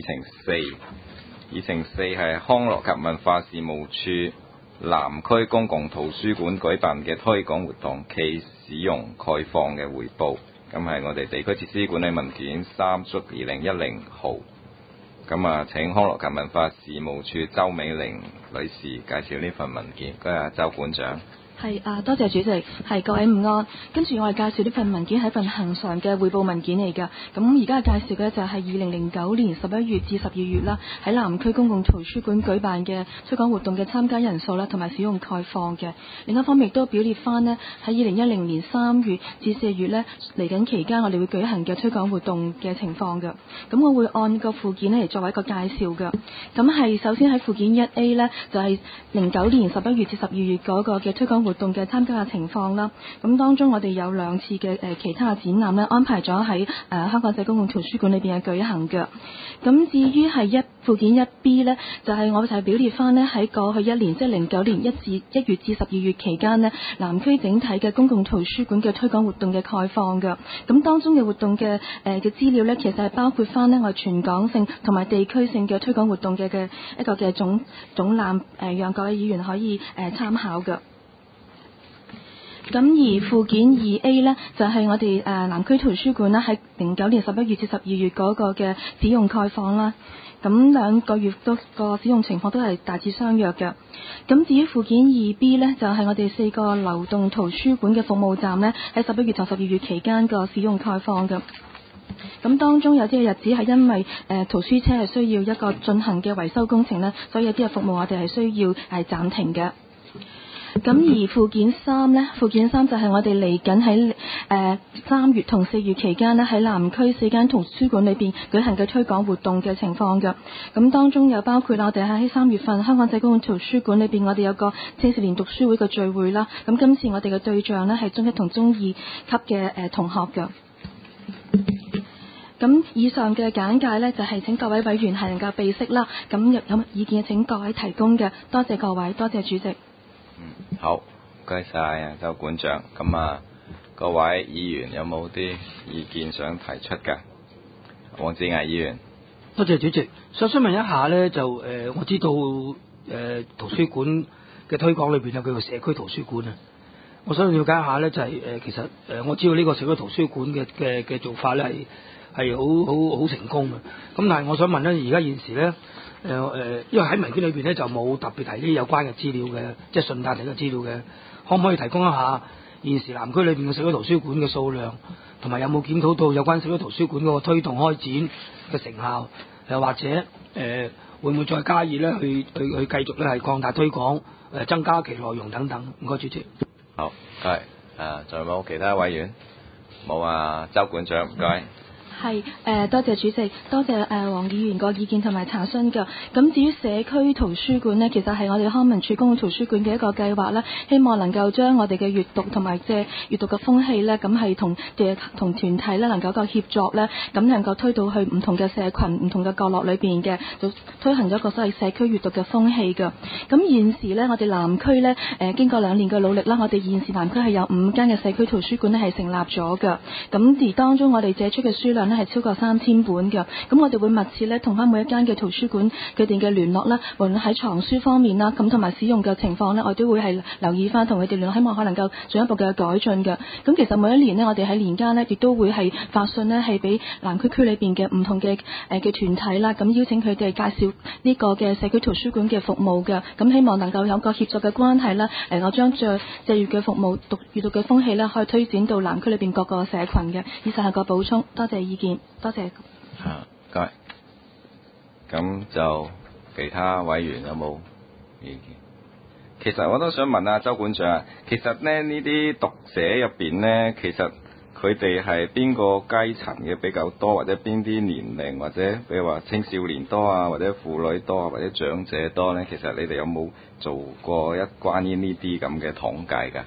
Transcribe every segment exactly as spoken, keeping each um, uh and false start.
程四，議程四係康樂及文化事務處南區公共圖書館舉辦嘅推廣活動暨使用概況嘅彙報，咁係我哋地區設施管理文件三足二零一零號。咁啊，請康樂及文化事務處周美玲女士介紹呢份文件。佢係周館長。 係啊，多謝主席。係各位午安。跟住我哋介紹呢份文件係一份恆常嘅匯報文件嚟㗎。咁而家介紹嘅就係二零零九年十一月至十二月啦，喺南區公共圖書館舉辦嘅推廣活動嘅參加人數啦，同埋使用概況嘅。另一方面亦都表列翻呢，喺二零一零年三月至四月呢嚟緊期間，我哋會舉行嘅推廣活動嘅情況㗎。咁我會按個附件嚟作為一個介紹㗎。咁係首先喺附件一 A 呢，就係零九年十一月至十二月嗰個嘅推廣活動嘅參加嘅情況啦。咁當中我哋有兩次嘅誒、呃、其他嘅展覽咧，安排咗喺誒香港仔公共圖書館裏邊嘅舉行嘅。咁至於係一附件一 B 呢，就係、是、我就係表列翻呢喺過去一年，即係零九年一至一月至十二月期間呢，南區整體嘅公共圖書館嘅推廣活動嘅概況嘅。咁當中嘅活動嘅誒嘅資料呢，其實係包括翻呢我哋全港性同埋地區性嘅推廣活動嘅嘅一個嘅總總覽誒、呃，讓各位議員可以誒、呃、參考嘅。咁而附件二 A 呢，就係、是、我哋誒、呃、南區圖書館啦，喺零九年十一月至十二月嗰個嘅使用概況啦。咁兩個月都個使用情況都係大致相若嘅。咁至於附件二 B 呢，就係、是、我哋四個流動圖書館嘅服務站呢，喺十一月同十二月期間個使用概況嘅。咁當中有啲嘅日子係因為誒、呃、圖書車係需要一個進行嘅維修工程呢，所以有啲嘅服務我哋係需要係暫停嘅。咁而附件三呢，附件三就係我哋嚟緊喺誒三月同四月期間呢，喺南區四間圖書館裏邊舉行嘅推廣活動嘅情況嘅。咁當中有包括我哋喺三月份香港仔公共圖書館裏邊，我哋有個青少年讀書會嘅聚會啦。咁今次我哋嘅對象呢係中一同中二級嘅誒、呃、同學嘅。咁以上嘅簡介呢，就係、是、請各位委員係能夠備悉啦。咁有有意見請各位提供嘅，多謝各位，多謝主席。 嗯，好，唔該晒啊，周館長。咁啊，各位議員有冇啲意見想提出㗎？黃志毅議員。 多謝主席。想詢問一下呢，就誒、呃、我知道誒、呃、圖書館嘅推廣裏邊有叫做社區圖書館啊。我想了解一下呢，就係、是、誒、呃、其實誒、呃、我知道呢個社區圖書館嘅嘅嘅做法呢係係好好好成功嘅。咁但係我想問呢，而家現時呢。誒誒、呃，因為喺文件裏邊咧就冇特別提啲有關嘅資料嘅，即係順帶提嘅資料嘅，可唔可以提供一下現時南區裏邊嘅社區圖書館嘅數量，同埋有冇檢討到有關社區圖書館嗰個推動開展嘅成效？又或者誒、呃、會唔會再加以咧去去去繼續咧係擴大推廣，誒、呃、增加其內容等等？唔該，主席。 好，係誒，仲有冇其他委員？冇啊，周館長，唔該。 係誒、呃，多謝主席，多謝誒黃、呃、議員個意見同埋查詢㗎。咁至於社區圖書館呢，其實係我哋康文署公共圖書館嘅一個計劃啦，希望能夠將我哋嘅閱讀同埋即係閱讀嘅風氣呢，咁係同嘅同團體呢能夠個協作呢，咁能夠推到去唔同嘅社群、唔同嘅角落裏邊嘅，就推行咗一個所謂社區閱讀嘅風氣㗎。咁現時呢，我哋南區呢，誒、呃、經過兩年嘅努力啦，我哋現時南區係有五間嘅社區圖書館呢係成立咗㗎。咁而當中我哋借出嘅書量係超過三千本嘅，咁我哋會密切咧同翻每一間嘅圖書館佢哋嘅聯絡啦，無論喺藏書方面啦，咁同埋使用嘅情況呢，我都會係留意翻同佢哋聯絡，希望可能夠進一步嘅改進嘅。咁其實每一年呢，我哋喺年間呢，亦都會係發信呢，係俾南區區裏邊嘅唔同嘅誒嘅團體啦，咁邀請佢哋介紹呢個嘅社區圖書館嘅服務嘅，咁希望能夠有個協作嘅關係啦。誒，我將借借閱嘅服務讀閱讀嘅風氣呢，可以推展到南區裏邊各個社群嘅。以上係個補充，多謝意見。多謝。 啊，各位，咁就其他委員有冇意見？其實我都想問下周館長啊，其實咧呢啲讀者入邊呢，其實佢哋係邊個階層嘅比較多，或者邊啲年齡，或者譬如話青少年多啊，或者婦女多啊，或者長者多呢？其實你哋有冇做過一關於呢啲咁嘅統計㗎？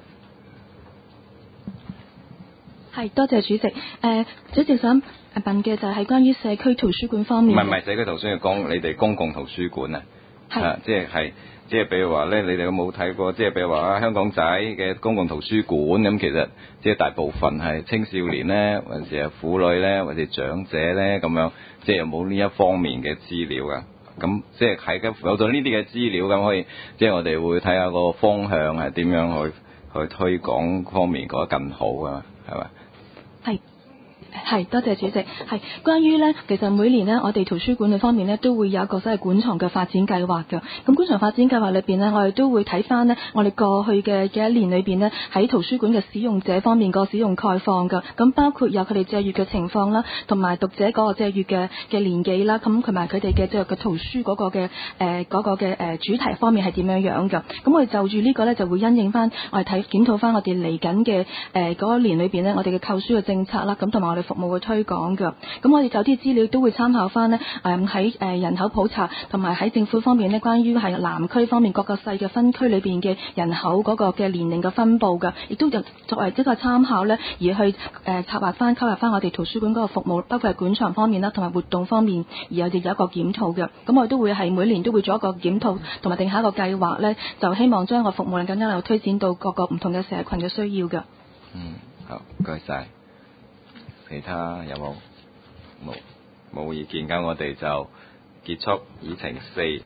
係，多謝主席。誒、呃，主席想問嘅就係關於社區圖書館方面。唔係唔係社區圖書館，講你哋公共圖書館啊。係。啊，即係係，即係譬如話咧，你哋有冇睇過？即係譬如話啊，香港仔嘅公共圖書館咁，其實即係大部分係青少年咧，還是係婦女咧，或者長者咧咁樣， 即係有冇呢一方面嘅資料㗎？咁即係喺嘅有咗呢啲嘅資料，咁可以即係我哋會睇下個方向係點樣去去推廣方面覺得更好啊，係咪？ 係。係，多謝主席。係關於呢，其實每年呢，我哋圖書館嘅方面呢，都會有一個所謂館藏嘅發展計劃嘅。咁館藏發展計劃裏邊呢，我哋都會睇翻呢，我哋過去嘅嘅一年裏邊呢，喺圖書館嘅使用者方面個使用概況㗎。咁包括有佢哋借閱嘅情況啦，同埋讀者嗰個借閱嘅嘅年紀啦，咁同埋佢哋嘅借閱嘅圖書嗰個嘅誒嗰個嘅誒主題方面係點樣樣㗎。咁我哋就住呢個呢，就會因應翻我哋睇檢討翻我哋嚟緊嘅誒嗰一年裏邊呢，我哋嘅購書嘅政策啦，咁同埋我哋服務嘅推廣㗎。咁我哋就啲資料都會參考翻呢，誒喺誒人口普查同埋喺政府方面呢，關於係南區方面各個細嘅分區裏邊嘅人口嗰個嘅年齡嘅分佈㗎，亦都就作為一個參考呢，而去誒策劃翻、勾勒翻我哋圖書館嗰個服務，包括係館藏方面啦，同埋活動方面，而我哋有一個檢討嘅。咁我哋都會係每年都會做一個檢討，同埋定下一個計劃呢，就希望將個服務更加能夠推展到各個唔同嘅社群嘅需要㗎。 嗯，好，唔該晒。其他有冇？冇冇意見，咁我哋就結束議程四。